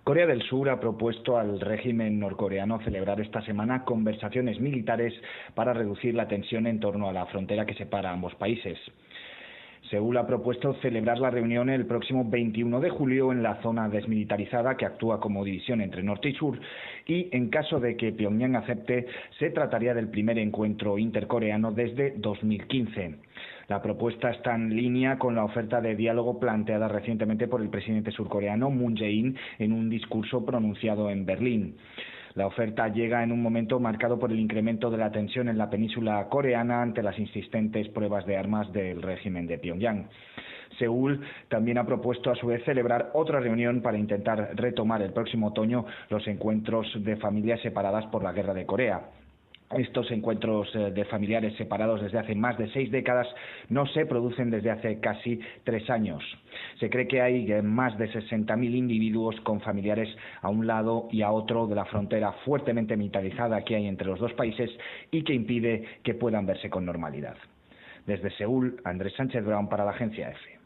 Corea del Sur ha propuesto al régimen norcoreano celebrar esta semana conversaciones militares para reducir la tensión en torno a la frontera que separa a ambos países. Seúl ha propuesto celebrar la reunión el próximo 21 de julio en la zona desmilitarizada que actúa como división entre norte y sur y, en caso de que Pyongyang acepte, se trataría del primer encuentro intercoreano desde 2015. La propuesta está en línea con la oferta de diálogo planteada recientemente por el presidente surcoreano Moon Jae-in en un discurso pronunciado en Berlín. La oferta llega en un momento marcado por el incremento de la tensión en la península coreana ante las insistentes pruebas de armas del régimen de Pyongyang. Seúl también ha propuesto a su vez celebrar otra reunión para intentar retomar el próximo otoño los encuentros de familias separadas por la guerra de Corea. Estos encuentros de familiares separados desde hace más de 6 décadas no se producen desde hace casi 3 años. Se cree que hay más de 60.000 individuos con familiares a un lado y a otro de la frontera fuertemente militarizada que hay entre los dos países y que impide que puedan verse con normalidad. Desde Seúl, Andrés Sánchez Brown para la Agencia EFE.